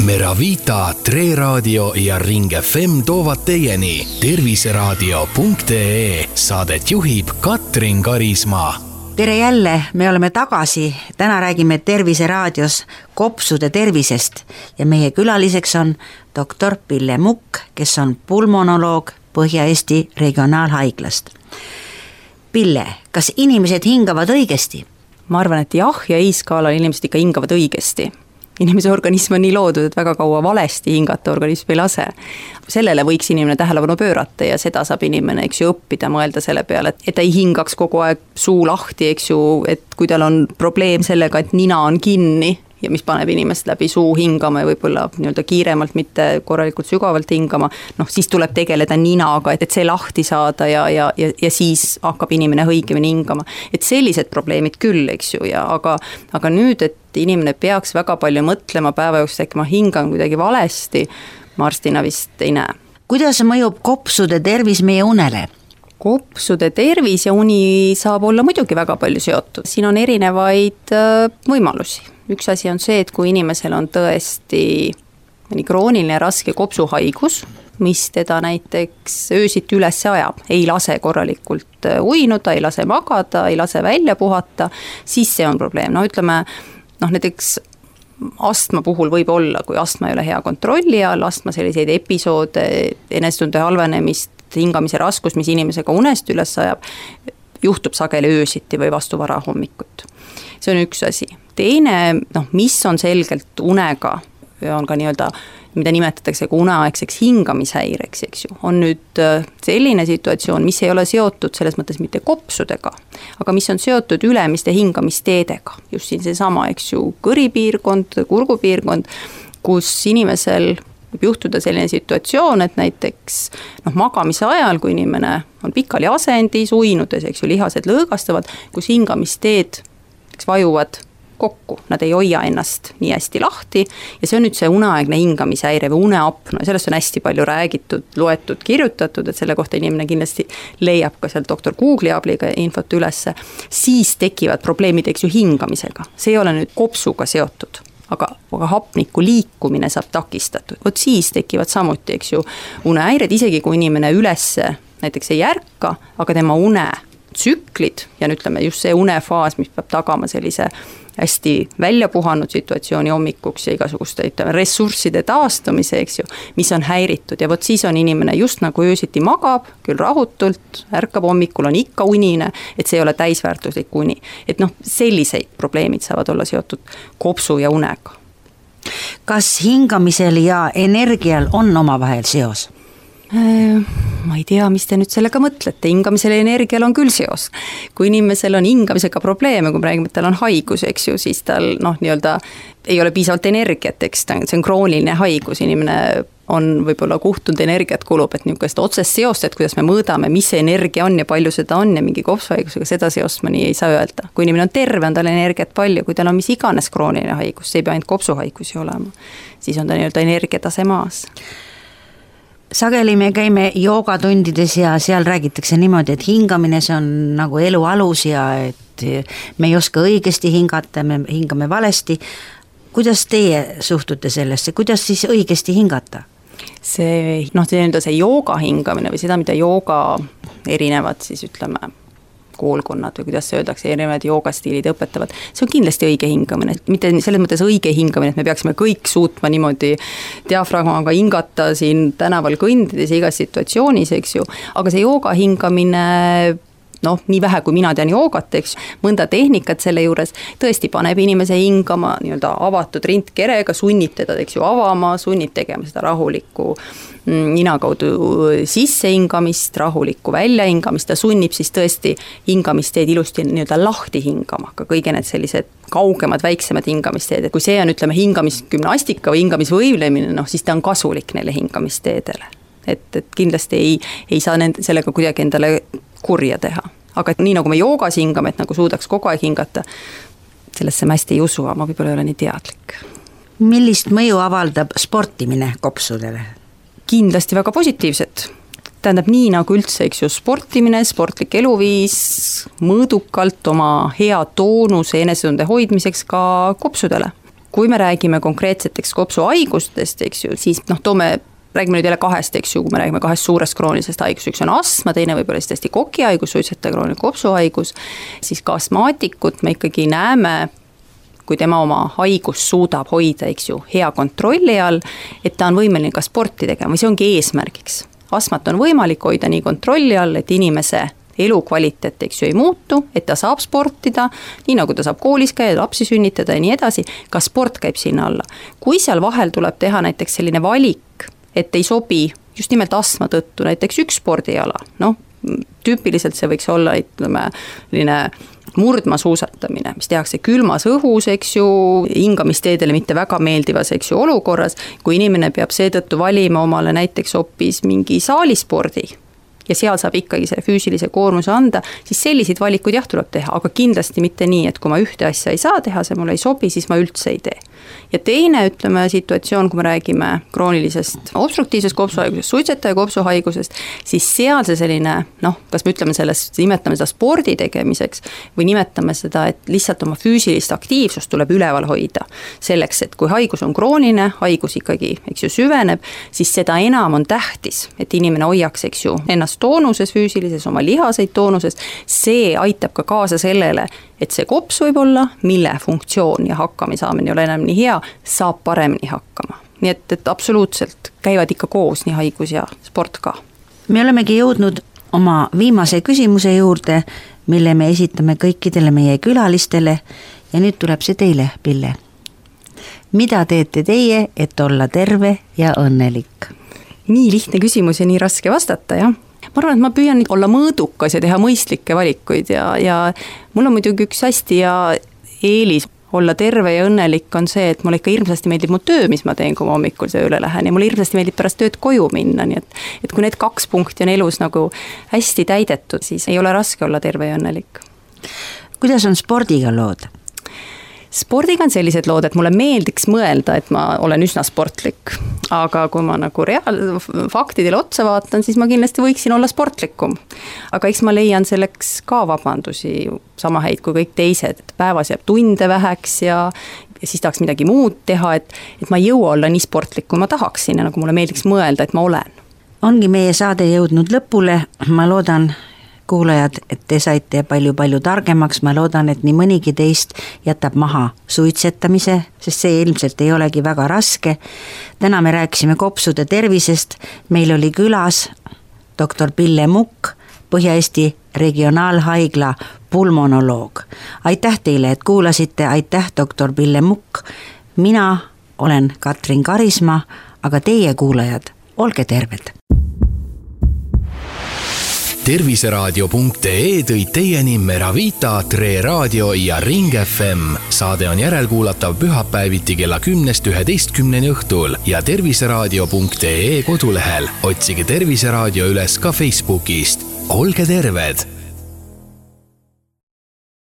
Meravita, Tre Raadio ja Ring FM toovad teieni terviseraadio.ee. Saadet juhib Katrin Karismaa. Tere jälle, me oleme tagasi. Täna räägime Terviseraadios kopsude tervisest ja meie külaliseks on doktor Pille Mukk, kes on pulmonoloog Põhja-Eesti regionaalhaiglast. Pille, kas inimesed hingavad õigesti? Ma arvan, et jah ja ei skaalal inimesed ikka hingavad õigesti. Inimese organism on nii loodud, et väga kaua valesti hingata organism ei lase. Sellele võiks inimene tähelepanu pöörata ja seda saab inimene õppida, mõelda selle peale, et ta ei hingaks kogu aeg suu lahti, et kui tal on probleem sellega, et nina on kinni ja mis paneb inimest läbi suu hingama ja võib-olla kiiremalt, mitte korralikult sügavalt hingama, siis tuleb tegeleda ninaga, et see lahti saada ja siis hakkab inimene õigemini hingama. Et sellised probleemid küll, aga nüüd, et inimene peaks väga palju mõtlema päeva jooksul, et ma hingan kuidagi valesti, ma arstina vist ei näe. Kuidas mõjub kopsude tervis meie unele? Kopsude tervis ja uni saab olla muidugi väga palju seotud. Siin on erinevaid võimalusi. Üks asi on see, et kui inimesel on tõesti krooniline raske kopsuhaigus, mis teda näiteks öösiti üles ajab, ei lase korralikult uinuda, ei lase magada, ei lase välja puhata, siis see on probleem. Näiteks astma puhul võib olla, kui astma ei ole hea kontrolli all, astma selliseid episoode, enesetunde halvenemist, hingamise raskus, mis inimesega unest üles ajab, juhtub sageli öösiti või vastu vara hommikut. See on üks asi. Teine, mis on selgelt unega, on ka mida nimetatakse uneaegseks hingamishäireks, on nüüd selline situatsioon, mis ei ole seotud selles mõttes mitte kopsudega, aga mis on seotud ülemiste hingamisteedega. Just siin seesama, kõripiirkond, kurgupiirkond, kus inimesel võib juhtuda selline situatsioon, et näiteks magamise ajal, kui inimene on pikali asendis, uinudes, lihased lõõgastavad, kus hingamisteed vajuvad kokku, nad ei hoia ennast nii hästi lahti ja see on nüüd see uneaegne hingamishäire või uneapnoe, sellest on hästi palju räägitud, loetud, kirjutatud, et selle kohta inimene kindlasti leiab ka seal doktor Google'i abiga infot ülesse, siis tekivad probleemid hingamisega, see ei ole nüüd kopsuga seotud. Aga hapniku liikumine saab takistatud. Vot siis tekivad samuti, unehäired, isegi kui inimene ülesse näiteks ei ärka, aga tema unetsüklid ja just see unefaas, mis peab tagama sellise hästi välja puhanud situatsiooni hommikuks ja igasuguste ressursside taastumise, mis on häiritud ja vot siis on inimene just nagu öösiti magab, küll rahutult, ärkab hommikul, on ikka unine, et see ei ole täisväärtuslik uni. Et selliseid probleemid saavad olla seotud kopsu ja unega. Kas hingamisel ja energial on omavahel seos? Ma ei tea, mis te nüüd sellega mõtlete, hingamisel ja energial on küll seos. Kui inimesel on hingamisega probleeme, kui me räägime, et tal on haigus, siis tal ei ole piisavalt energiat, see on krooniline haigus, inimene on võib-olla kuhtunud energiat kulub, et niisugust otsest seost, et kuidas me mõõdame, mis see energia on ja palju seda on ja mingi kopsuhaigusega, seda seost ma nii ei saa öelda. Kui inimene on terve, on tal energiat palju, kui tal on mis iganes krooniline haigus, see ei pea ainult kopsuhaigusi olema, siis on ta energiatase maas. Sageli me käime joogatundides ja seal räägitakse niimoodi, et hingamine see on nagu elu alus ja et me ei oska õigesti hingata, me hingame valesti. Kuidas teie suhtute sellesse, kuidas siis õigesti hingata? See jooga hingamine või seda, mida jooga erinevad koolkonnad või kuidas see öeldakse, erinevad joogastiilid õpetavad, see on kindlasti õige hingamine, mitte selles mõttes õige hingamine, et me peaksime kõik suutma niimoodi diafragmaga hingata siin tänaval kõndides igas situatsioonis, aga see jooga hingamine, nii vähe kui mina tean joogat, mõnda tehnikat selle juures tõesti paneb inimese hingama avatud rindkerega, sunnib teda avama, sunnib tegema seda rahulikku nina kaudu sisse hingamist, rahulikku välja hingamist, ta sunnib siis tõesti hingamisteed ilusti lahti hingama, ka kõige need sellised kaugemad, väiksemad hingamisteed, et kui see on hingamisgümnastika või hingamisvõivlemine, siis ta on kasulik neile hingamisteedele. Et kindlasti ei saa sellega kuidagi endale kurja teha. Aga nii nagu me joogas hingame, et nagu suudaks kogu aeg hingata, sellesse ma hästi ei usu, ma võib-olla ei ole nii teadlik. Millist mõju avaldab sportimine kopsudele? Kindlasti väga positiivset. Tähendab nii nagu üldse, sportimine, sportlik eluviis, mõõdukalt oma hea toonuse enesetunde hoidmiseks ka kopsudele. kui me räägime konkreetseteks kopsuhaigustest, eks ju, siis räägime nüüd jälle kahest, eks ju, kui me räägime kahest suurest kroonilisest haigust, üks on astma, teine võib-olla siis tõesti kokihaigus, suitsetaja krooniline kopsuhaigus, siis ka astmaatikut me ikkagi näeme, kui tema oma haigust suudab hoida, eks ju, hea kontrolli all, et ta on võimeline ka sporti tegema, või see ongi eesmärgiks. Astmat on võimalik hoida nii kontrolli all, et inimese elukvaliteet, eks ju, ei muutu, et ta saab sportida, nii nagu ta saab koolis käia, lapsi sünnitada ja nii edasi, ka sport käib sinna alla. Kui seal vahel tuleb teha näiteks selline valik, et ei sobi just nimelt astma tõttu, näiteks üks spordiala, tüüpiliselt see võiks olla, selline murdmaasuusatamine, mis tehakse külmas õhus, eks ju, hingamisteedele mitte väga meeldivas, eks ju, olukorras, kui inimene peab seetõttu valima omale näiteks hoopis mingi saalispordi, ja seal saab ikkagi selle füüsilise koormuse anda, siis selliseid valikuid jah tuleb teha, aga kindlasti mitte nii, et kui ma ühte asja ei saa teha, see mulle ei sobi, siis ma üldse ei tee. Ja teine, situatsioon, kui me räägime kroonilisest obstruktiivsest kopsuhaigusest, suitsetaja kopsuhaigusest, siis seal see selline, kas me ütleme nimetame seda spordi tegemiseks või nimetame seda, et lihtsalt oma füüsilist aktiivsust tuleb üleval hoida. Selleks, et kui haigus on krooniline, haigus ikkagi, eks ju, süveneb, siis seda enam on tähtis, et inimene hoiaks, eks ju, ennast toonuses füüsilises, oma lihaseid toonuses, see aitab ka kaasa sellele, et see kops võib olla, mille funktsioon ja hakkamisaamine ei ole enam nii hea, saab paremini hakkama. Nii et absoluutselt käivad ikka koos nii haigus ja sport ka. Me olemegi jõudnud oma viimase küsimuse juurde, mille me esitame kõikidele meie külalistele ja nüüd tuleb see teile, Pille. Mida teete teie, et olla terve ja õnnelik? Nii lihtne küsimus ja nii raske vastata, jah. Ma arvan, et ma püüan olla mõõdukas ja teha mõistlikke valikuid ja mul on muidugi üks hästi ja eelis olla terve ja õnnelik on see, et mulle ikka hirmsasti meeldib mu töö, mis ma teen, kui ma hommikul tööle lähen ja mulle hirmsasti meeldib pärast tööd koju minna, nii et kui need 2 punkti on elus nagu hästi täidetud, siis ei ole raske olla terve ja õnnelik. Kuidas on spordiga lood? Spordiga on sellised lood, et mulle meeldiks mõelda, et ma olen üsna sportlik, aga kui ma nagu faktidele otsa vaatan, siis ma kindlasti võiksin olla sportlikum. Aga eks ma leian selleks ka vabandusi sama häid kui kõik teised, et päevas jääb tunde väheks ja siis tahaks midagi muud teha, et ma ei jõua olla nii sportlik, kui ma tahaksin ja nagu mulle meeldiks mõelda, et ma olen. Ongi meie saade jõudnud lõpule, ma loodan, kuulajad, et te saite palju targemaks, ma loodan, et nii mõnigi teist jätab maha suitsetamise, sest see ilmselt ei olegi väga raske. Täna me rääkisime kopsude tervisest, meil oli külas doktor Pille Mukk, Põhja-Eesti Regionaalhaigla pulmonoloog. Aitäh teile, et kuulasite, aitäh doktor Pille Mukk. Mina olen Katrin Karisma, aga teie kuulajad, olge terved. Terviseraadio.ee tõid teieni Meravita, Tre Radio ja Ring FM. Saade on järelkuulatav pühapäeviti kella 10-11 õhtul ja Terviseraadio.ee kodulehel. Otsige Terviseraadio üles ka Facebookist. Olge terved!